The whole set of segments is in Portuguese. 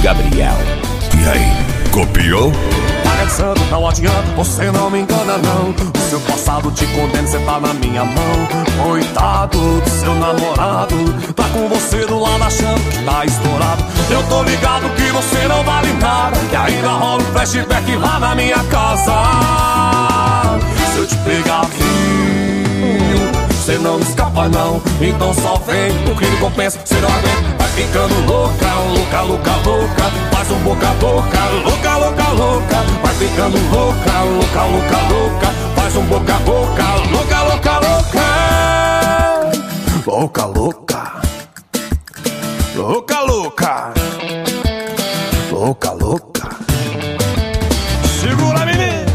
Gabriel. E aí, copiou? Paga de santo, não adianta, você não me engana não. O seu passado te condena, cê tá na minha mão. Coitado do seu namorado, tá com você do lado achando que tá estourado. Eu tô ligado que você não vale nada, e ainda rola um flashback lá na minha casa. Se eu te pegar, cê não me escapa não, então só vem. O crime compensa, cê não aguenta. Vai ficando louca, louca, louca, louca. Faz um boca a boca, louca, louca, louca. Vai ficando louca, louca, louca, louca. Faz um boca a boca, louca, louca, louca. Louca, louca. Louca, louca. Louca, louca. Segura, menino.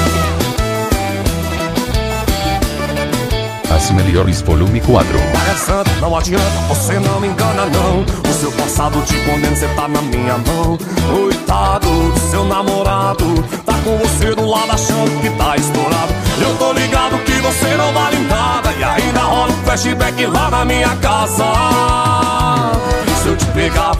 As melhores volume 4. Paga santo, não adianta, você não me engana não. O seu passado te condena, cê tá na minha mão. Coitado do seu namorado, tá com você do lado achando que tá estourado. Eu tô ligado que você não vale nada, e ainda rola um flashback lá na minha casa. Se eu te pegar,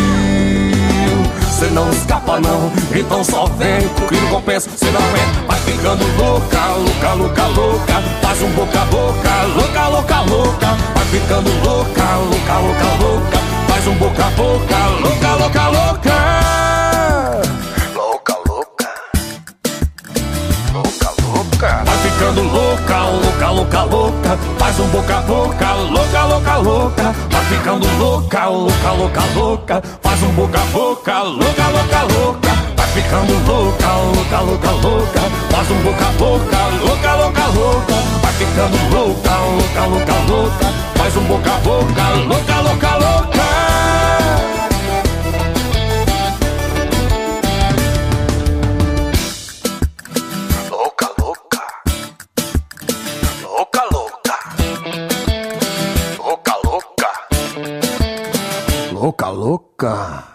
cê não escapa não, então só vem. O que não compensa, cê não aguenta. Vai ficando louca, louca, louca, louca. Faz um boca a boca, louca, louca, louca. Vai ficando louca, louca, louca, louca. Faz um boca a boca, louca, louca, louca. Louca, louca. Louca, louca. Vai ficando louca, louca, louca, louca. Faz um boca a boca, louca, louca, louca. Vai ficando louca, louca, louca, louca. Faz um boca a boca, louca, louca, louca. Vai ficando louca, louca, louca, louca. Faz um boca a boca, louca, louca, louca. Vai ficando louca, louca, louca, louca. Faz um boca a boca, louca, louca, louca. Louca, louca. Louca, louca. Louca, louca. Louca, louca.